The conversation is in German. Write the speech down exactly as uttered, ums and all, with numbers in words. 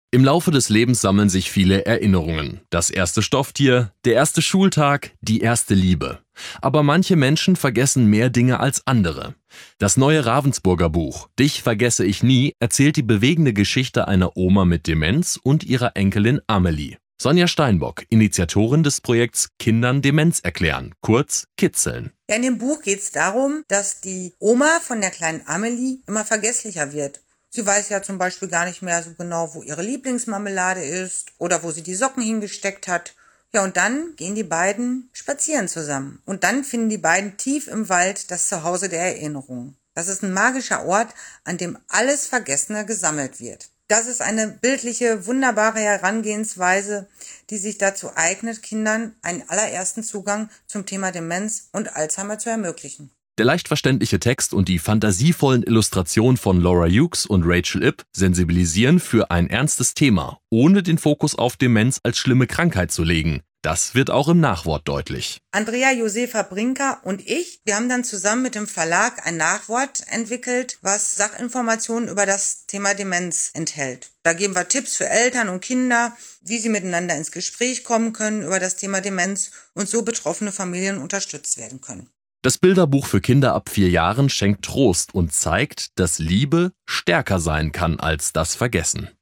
Im Laufe des Lebens sammeln sich viele Erinnerungen. Das erste Stofftier, der erste Schultag, die erste Liebe. Aber manche Menschen vergessen mehr Dinge als andere. Das neue Ravensburger Buch »Dich vergesse ich nie« erzählt die bewegende Geschichte einer Oma mit Demenz und ihrer Enkelin Amelie. Sonja Steinbock, Initiatorin des Projekts Kindern Demenz erklären, kurz Kitzeln. Ja, in dem Buch geht es darum, dass die Oma von der kleinen Amelie immer vergesslicher wird. Sie weiß ja zum Beispiel gar nicht mehr so genau, wo ihre Lieblingsmarmelade ist oder wo sie die Socken hingesteckt hat. Ja, und dann gehen die beiden spazieren zusammen. Und dann finden die beiden tief im Wald das Zuhause der Erinnerung. Das ist ein magischer Ort, an dem alles Vergessene gesammelt wird. Das ist eine bildliche, wunderbare Herangehensweise, die sich dazu eignet, Kindern einen allerersten Zugang zum Thema Demenz und Alzheimer zu ermöglichen. Der leicht verständliche Text und die fantasievollen Illustrationen von Laura Hughes und Rachel Ip sensibilisieren für ein ernstes Thema, ohne den Fokus auf Demenz als schlimme Krankheit zu legen. Das wird auch im Nachwort deutlich. Andrea Josefa Brinker und ich, wir haben dann zusammen mit dem Verlag ein Nachwort entwickelt, was Sachinformationen über das Thema Demenz enthält. Da geben wir Tipps für Eltern und Kinder, wie sie miteinander ins Gespräch kommen können über das Thema Demenz und so betroffene Familien unterstützt werden können. Das Bilderbuch für Kinder ab vier Jahren schenkt Trost und zeigt, dass Liebe stärker sein kann als das Vergessen.